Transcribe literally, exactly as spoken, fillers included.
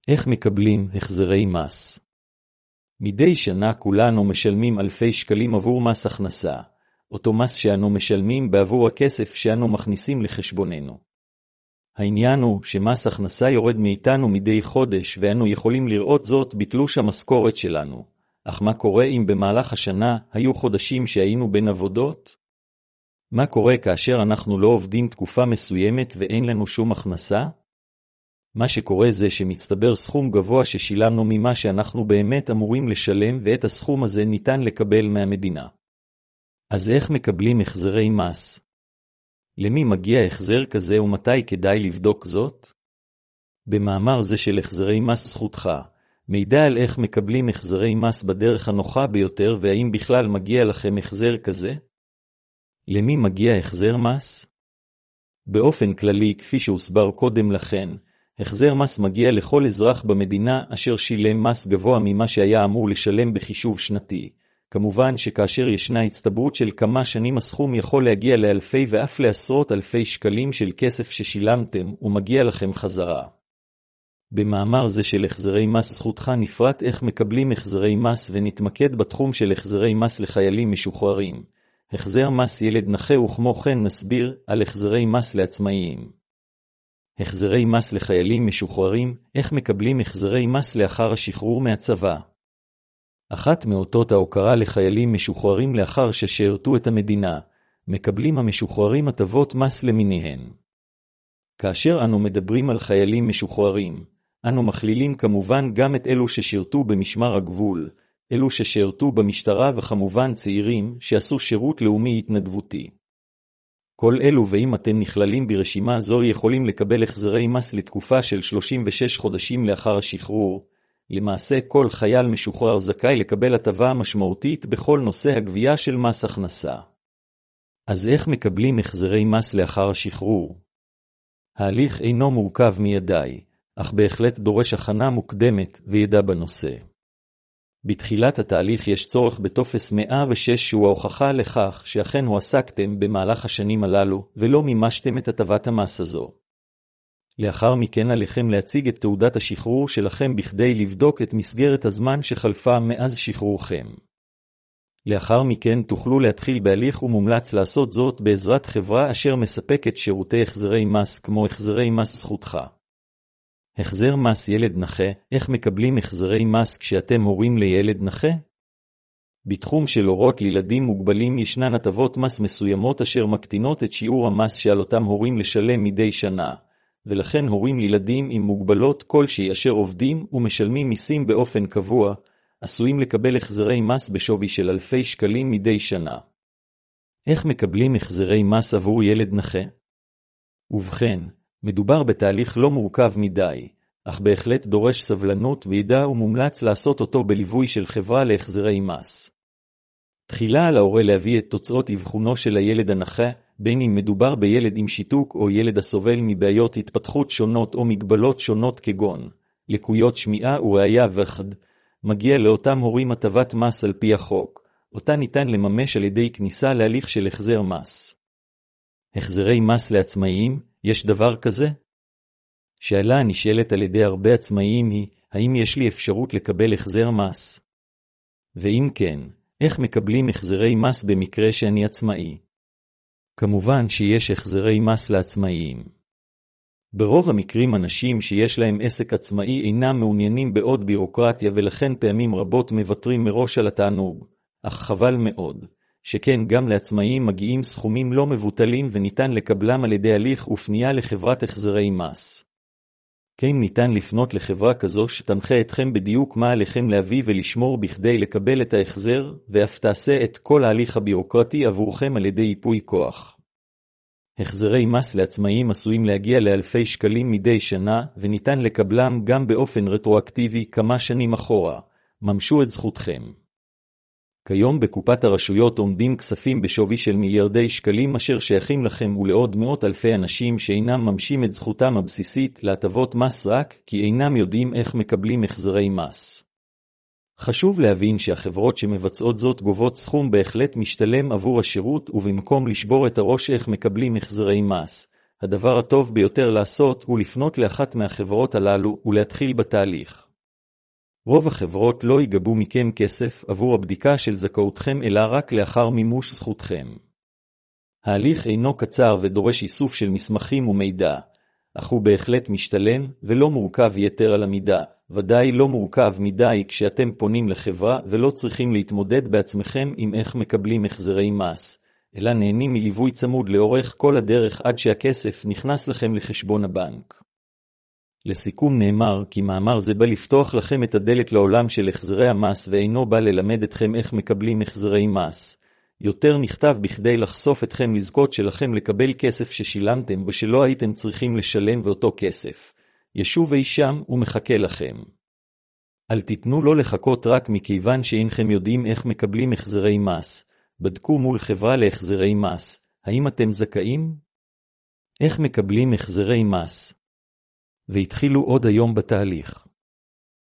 איך מקבלים החזרי מס? מדי שנה כולנו משלמים אלפי שקלים עבור מס הכנסה, אותו מס שאנו משלמים בעבור הכסף שאנו מכניסים לחשבוננו. העניין הוא שמס הכנסה יורד מאיתנו מדי חודש ואנו יכולים לראות זאת בתלוש המשכורת שלנו. אך מה קורה אם במהלך השנה היו חודשים שהיינו בין עבודות? מה קורה כאשר אנחנו לא עובדים תקופה מסוימת ואין לנו שום הכנסה? מה שקורה זה שמצטבר סכום גבוה ששילמנו ממה שאנחנו באמת אמורים לשלם, ואת הסכום הזה ניתן לקבל מהמדינה. אז איך מקבלים החזרי מס? למי מגיע החזר כזה ומתי כדאי לבדוק זאת? במאמר זה של החזרי מס זכותך, מידע על איך מקבלים החזרי מס בדרך הנוחה ביותר והאם בכלל מגיע לכם החזר כזה? למי מגיע החזר מס? באופן כללי, כפי שהוסבר קודם לכן, החזר מס מגיע לכל אזרח במדינה אשר שילם מס גבוה ממה שהיה אמור לשלם בחישוב שנתי. כמובן שכאשר ישנה הצטברות של כמה שנים הסכום יכול להגיע לאלפי ואף לעשרות אלפי שקלים של כסף ששילמתם ומגיע לכם חזרה. במאמר זה של החזרי מס זכותך נפרט איך מקבלים החזרי מס ונתמקד בתחום של החזרי מס לחיילים משוחררים, החזר מס ילד נכה וכמו כן נסביר על החזרי מס לעצמאיים. החזרי מס לחיילים משוחררים, איך מקבלים החזרי מס לאחר השחרור מהצבא. אחת מאותות ההוקרה לחיילים משוחררים לאחר ששירתו את המדינה, מקבלים המשוחררים הטבות מס למיניהן. כאשר אנו מדברים על חיילים משוחררים, אנו מכלילים כמובן גם את אלו ששירתו במשמר הגבול, אלו ששירתו במשטרה וכמובן צעירים שעשו שירות לאומי התנדבותי. כל אלו ואם אתם נכללים ברשימה זו יכולים לקבל החזרי מס לתקופה של שלושים ושש חודשים לאחר השחרור. למעשה כל חייל משוחרר זכאי לקבל הטבה משמעותית בכל נושא הגבייה של מס הכנסה. אז איך מקבלים החזרי מס לאחר השחרור? ההליך אינו מורכב מידי, אך בהחלט דורש הכנה מוקדמת וידע בנושא. בתחילת התהליך יש צורך בטופס מאה ושש שהוא ההוכחה לכך שאכן הועסקתם במהלך השנים הללו ולא מימשתם את הטבת המס הזו. לאחר מכן עליכם להציג את תעודת השחרור שלכם בכדי לבדוק את מסגרת הזמן שחלפה מאז שחרורכם. לאחר מכן תוכלו להתחיל בהליך ומומלץ לעשות זאת בעזרת חברה אשר מספקת שירותי החזרי מס כמו החזרי מס זכותך. החזר מס ילד נכה, איך מקבלים החזרי מס כשאתם הורים לילד נכה? בתחום של הורות לילדים מוגבלים ישנן הטבות מס מסוימות אשר מקטינות את שיעור המס שעל אותם הורים לשלם מדי שנה, ולכן הורים לילדים עם מוגבלות כלשהי אשר עובדים ומשלמים מיסים באופן קבוע, עשויים לקבל החזרי מס בשווי של אלפי שקלים מדי שנה. איך מקבלים החזרי מס עבור ילד נכה? ובכן, מדובר בתהליך לא מורכב מדי, אך בהחלט דורש סבלנות וידע ומומלץ לעשות אותו בליווי של חברה להחזרי מס. תחילה על ההורה להביא את תוצאות אבחונו של הילד הנכה, בין אם מדובר בילד עם שיתוק או ילד הסובל מבעיות התפתחות שונות או מגבלות שונות כגון לקויות שמיעה וראייה וכד, מגיע לאותם הורים הטבת מס על פי החוק, אותה ניתן לממש על ידי כניסה להליך של החזר מס. החזרי מס לעצמאיים, יש דבר כזה? שאלה הנשאלת על ידי הרבה עצמאיים היא, האם יש לי אפשרות לקבל החזר מס? ואם כן, איך מקבלים החזרי מס במקרה שאני עצמאי? כמובן שיש החזרי מס לעצמאיים. ברוב המקרים אנשים שיש להם עסק עצמאי אינם מעוניינים בעוד בירוקרטיה ולכן פעמים רבות מוותרים מראש על התענוג, אך חבל מאוד, שכן גם לעצמאיים מגיעים סכומים לא מבוטלים וניתן לקבלם על ידי הליך ופנייה לחברת החזרי מס. כן ניתן לפנות לחברה כזו שתנחה אתכם בדיוק מה עליכם להביא ולשמור בכדי לקבל את ההחזר, ואף תעשה את כל ההליך הבירוקרטי עבורכם על ידי ייפוי כוח. החזרי מס לעצמאיים עשויים להגיע לאלפי שקלים מדי שנה, וניתן לקבלם גם באופן רטרואקטיבי כמה שנים אחורה. ממשו את זכותכם. כיום בקופת הרשויות עומדים כספים בשווי של מיליארדי שקלים אשר שייכים לכם ולעוד מאות אלפי אנשים שאינם ממשים את זכותם הבסיסית להטבות מס רק כי אינם יודעים איך מקבלים החזרי מס. חשוב להבין שהחברות שמבצעות זאת גובות סכום בהחלט משתלם עבור השירות ובמקום לשבור את הראש איך מקבלים החזרי מס, הדבר הטוב ביותר לעשות הוא לפנות לאחת מהחברות הללו ולהתחיל בתהליך. רוב החברות לא ייגבו מכם כסף עבור הבדיקה של זכאותכם אלא רק לאחר מימוש זכותכם. ההליך אינו קצר ודורש איסוף של מסמכים ומידע, אך הוא בהחלט משתלם ולא מורכב יתר על המידה, ודאי לא מורכב מדי כשאתם פונים לחברה ולא צריכים להתמודד בעצמכם עם איך מקבלים החזרי מס, אלא נהנים מליווי צמוד לאורך כל הדרך עד שהכסף נכנס לכם לחשבון הבנק. לסיכום נאמר כי מאמר זה בא לפתוח לכם את הדלת לעולם של החזרי המס ואינו בא ללמד אתכם איך מקבלים החזרי מס. יותר נכתב בכדי לחשוף אתכם לזכות שלכם לקבל כסף ששילמתם ושלא הייתם צריכים לשלם ואותו כסף ישוב אי שם ומחכה לכם. אל תיתנו לו לחכות רק מכיוון שאינכם יודעים איך מקבלים החזרי מס. בדקו מול חברה להחזרי מס, האם אתם זכאים? איך מקבלים החזרי מס? והתחילו עוד היום בתהליך.